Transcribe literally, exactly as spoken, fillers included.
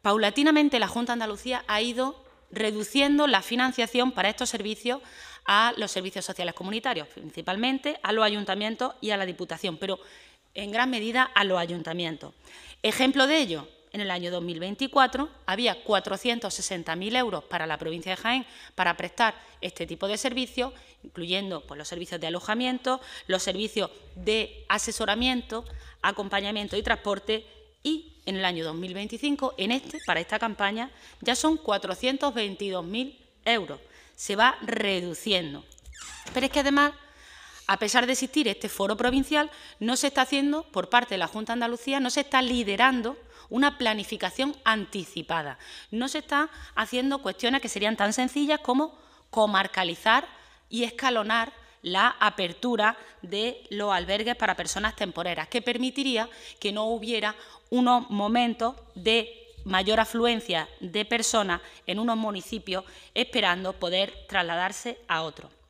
paulatinamente la Junta de Andalucía ha ido reduciendo la financiación para estos servicios a los servicios sociales comunitarios, principalmente a los ayuntamientos y a la Diputación, pero en gran medida a los ayuntamientos. Ejemplo de ello, en el año dos mil veinticuatro había cuatrocientos sesenta mil euros para la provincia de Jaén para prestar este tipo de servicios, incluyendo pues, los servicios de alojamiento, los servicios de asesoramiento, acompañamiento y transporte, y en el año dos mil veinticinco, en este, para esta campaña, ya son cuatrocientos veintidós mil euros. Se va reduciendo. Pero es que además, a pesar de existir este foro provincial, no se está haciendo, por parte de la Junta de Andalucía, no se está liderando una planificación anticipada. No se está haciendo cuestiones que serían tan sencillas como comarcalizar y escalonar la apertura de los albergues para personas temporeras, que permitiría que no hubiera unos momentos de mayor afluencia de personas en unos municipios esperando poder trasladarse a otros.